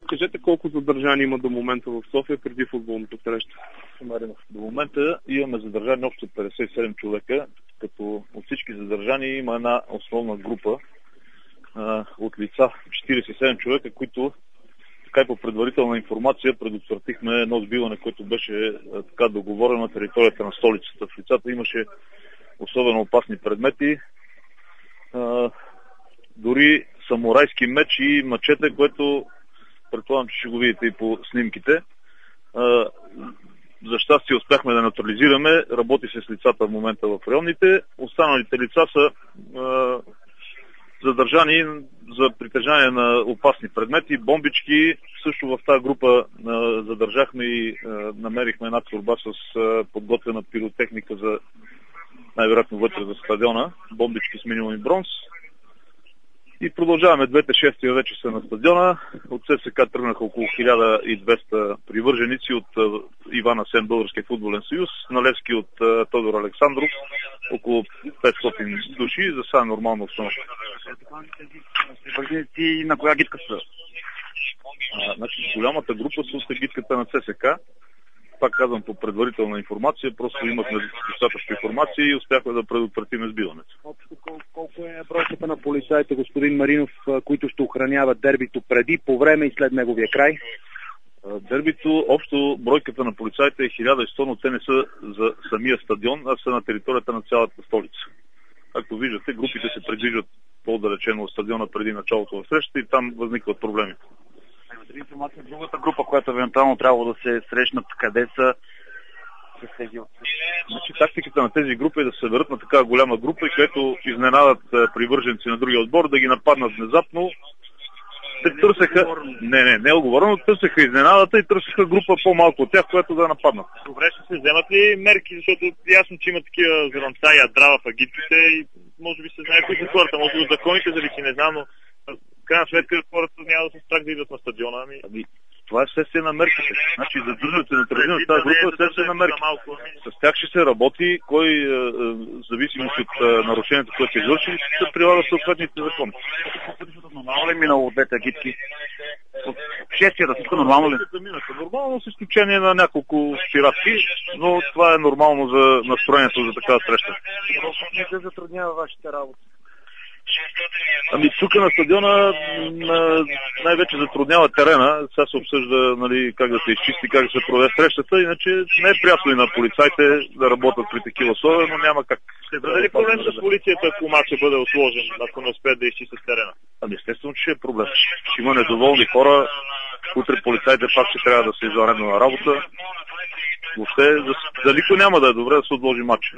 Кажете колко задържани има до момента в София преди футболната среща? До момента имаме задържани общо 57 човека, като от всички задържани има една основна група от лица, 47 човека, които така и по предварителна информация предотвратихме едно сбиване, което беше така договорено на територията на столицата. В лицата имаше особено опасни предмети, дори самурайски меч и мачете, което предполагам, че ще го видите и по снимките. За щастие успяхме да неутрализираме, работи се с лицата в момента в районните. Останалите лица са задържани за притежание на опасни предмети, бомбички. Също в тази група задържахме и намерихме една торба с подготвена пиротехника за най-вероятно вътре за стадиона, бомбички с минимум и бронз. И продължаваме, двете шествия вече са на стадиона. От ССК тръгнаха около 1200 привърженици от Иван Асен, Българския футболен съюз, на Левски от Тодор Александров, около 500 души, за сега нормална обстановка. Привърженици на коя гидка са? Значи, голямата група са от гидката на ССК. Пак казвам по предварителна информация, просто имахме достатъчно информация и успяхме да предотвратим сбиването. Колко е бройката на полицаите, господин Маринов, които ще охраняват дербито преди, по време и след неговия край? Дербито, общо бройката на полицаите е 1100, но те не са за самия стадион, а са на територията на цялата столица. Както виждате, групите се придвижват по-далечено от стадиона преди началото на срещата и там възникват проблеми. Информация другата група, която евентуално трябва да се срещнат, къде са тези от... Значи, тактиката на тези групи е да се съберат на такава голяма група и където изненадат привърженици на другия отбор, да ги нападнат внезапно. Те търсеха... Не е оговорено, търсеха изненадата и търсеха група по-малко от тях, която да нападнат. Добре, ще се вземат ли мерки, защото ясно, че има такива зранца и ядра в агитките и може би се знае кои са хората, може би от законите зависи, не знам, но в крайна сметка хората няма да се страх да идват на стадиона. Това е следствие на мерките. Значи задържането на трениране тази група е следствие на мерките. С тях ще се работи, кой зависимост от нарушението, което се извърши, ще се прилага съответните закони. Нормално ли минало от двете агитки? Шествията всичко нормално ли? Нормално, с изключение на няколко спиратки, но това е нормално за настроението за такава среща. Не се затруднява вашата работа? Тук на стадиона най-вече затруднява терена. Сега се обсъжда как да се изчисти, как да се проведе срещата. Иначе не е приятно и на полицайите да работят при такива условия, но няма как. Ще бъде ли проблем с полицията, ако матчът бъде отложен, ако не успеят да изчистят терена? Естествено, че е проблем. Ще има недоволни хора. Утре полицайите пак ще трябва да се извънредно на работа. Въобще, за никой няма да е добре да се отложи матч.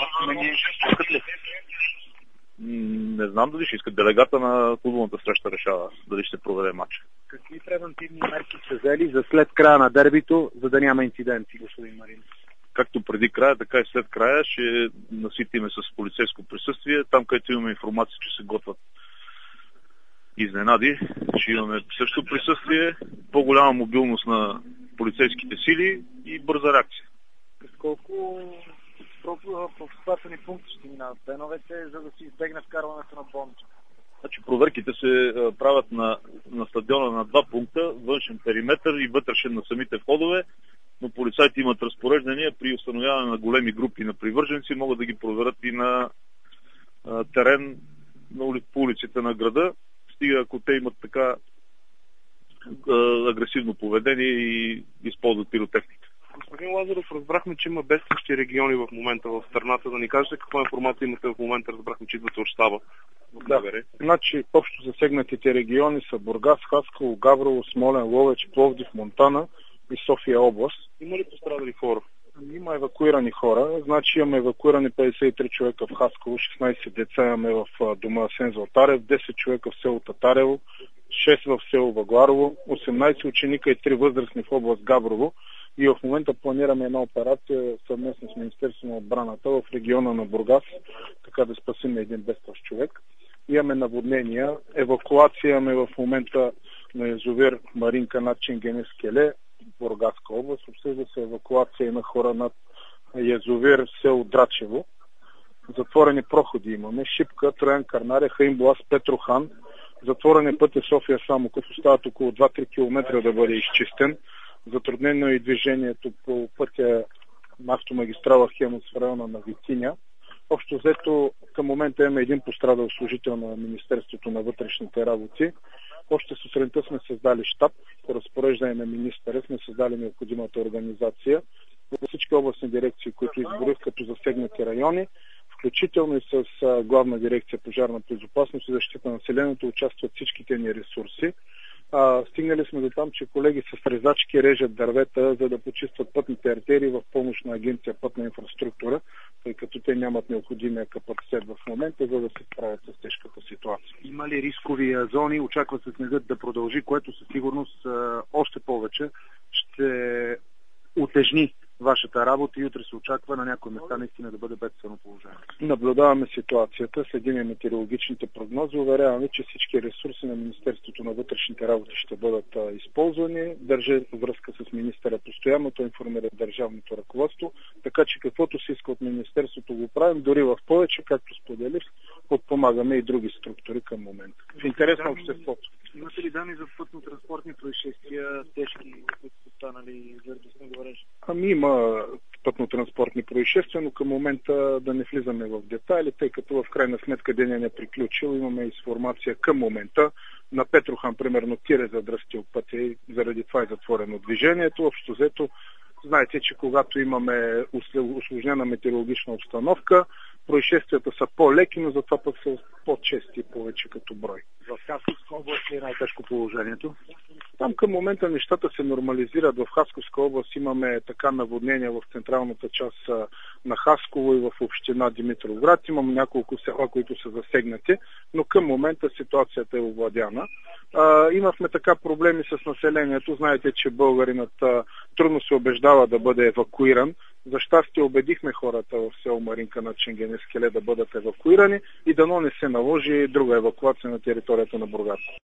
Не знам дали ще искат. Делегата на футболната среща решава дали ще се проведе матч. Какви превентивни мерки са взели за след края на дербито, за да няма инциденти, господин Марин? Както преди края, така и след края ще наситиме с полицейско присъствие. Там, където имаме информация, че се готвят изненади, ще имаме също присъствие, по-голяма мобилност на полицейските сили и бърза реакция. С колко пропускателни пункти ще минават теновете, за да се избегне вкарването на бомби? Значи проверките се правят на стадиона на два пункта, външен периметър и вътрешен на самите входове, но полицайите имат разпореждания при установяване на големи групи на привърженици, могат да ги проверят и на терен по улиците на града, стига ако те имат така агресивно поведение и използват пиротехника. Господин Лазаров, разбрахме, че има бедстващи региони в момента в страната. Да ни кажете каква информация имате в момента? Разбрахме, че идвате от щаба. Да, значи общо засегнатите региони са Бургас, Хасково, Габрово, Смолян, Ловеч, Пловдив, Монтана и София област. Има ли пострадали хора? Има евакуирани хора. Значи имаме евакуирани 53 човека в Хасково, 16 деца имаме в дома Асен Златарев, 10 човека в село Татарево, 6 в село Вагларово, 18 ученика и 3 възрастни в област Габрово. И в момента планираме една операция съвместно с Министерството на отбраната в региона на Бургас, така да спасим един бедстващ човек. Имаме наводнения, евакуация имаме в момента на язовир Маринка над Чингенев Скеле, Бургаска област. Обсъжда се евакуация на хора над язовир село Драчево. Затворени проходи имаме. Шипка, Троян Карнаря, Хаимблас, Петрохан, Затворен е пътя София-Самоков, остават около 2-3 км да бъде изчистен. Затруднено е и движението по пътя на автомагистрала Хемус в района на Витиня. Общо взето към момента имаме един пострадал служител на Министерството на вътрешните работи. Още сутринта сме създали щаб, по разпореждане на министъра сме създали необходимата организация във всички областни дирекции, които изборих като засегнати райони, включително и с Главна дирекция пожарна безопасност и защита на населението участват всичките ни ресурси. Стигнали сме до там, че колеги с резачки режат дървета, за да почистват пътните артерии в помощ на агенция пътна инфраструктура, тъй като те нямат необходимия капацитет в момента, за да се справят с тежката ситуация. Има ли рискови зони? Очаква се снегът да продължи, което със сигурност още повече ще утежни вашата работа и утре се очаква на някои места наистина да бъде бедствено положение. Наблюдаваме ситуацията, следиме метеорологичните прогнози, уверяваме, че всички ресурси на Министерството на вътрешните работи ще бъдат използвани. Държа връзка с министъра постоянно, той информира държавното ръководство, така че каквото се иска от Министерството го правим, дори в повече, както споделих, подпомагаме и други структури към момента. В интерес на обществото. Имате ли данни за пътно-транспортни происшествия, тежки, които са станали заради снеговалеж? Има пътно-транспортни происшествия, но към момента да не влизаме в детайли, тъй като в крайна сметка деня не приключил. Имаме информация към момента. На Петрохан, примерно, тир задръстил пътя и заради това е затворено движението. Общо взето, знаете, че когато имаме усложнена метеорологична обстановка, происшествията са по-леки, но затова пък са по-чести повече като брой. В Хасковска област е най-тежко положението? Там към момента нещата се нормализират. В Хасковска област имаме така наводнения в централната част на Хасково и в община Димитровград. Имам няколко села, които са засегнати, но към момента ситуацията е овладяна. Имахме така проблеми с населението. Знаете, че българинът трудно се убеждава да бъде евакуиран. За щастие убедихме хората в село Маринка на Ченгенескеле да бъдат евакуирани и дано не се наложи друга евакуация на територията на Бургас.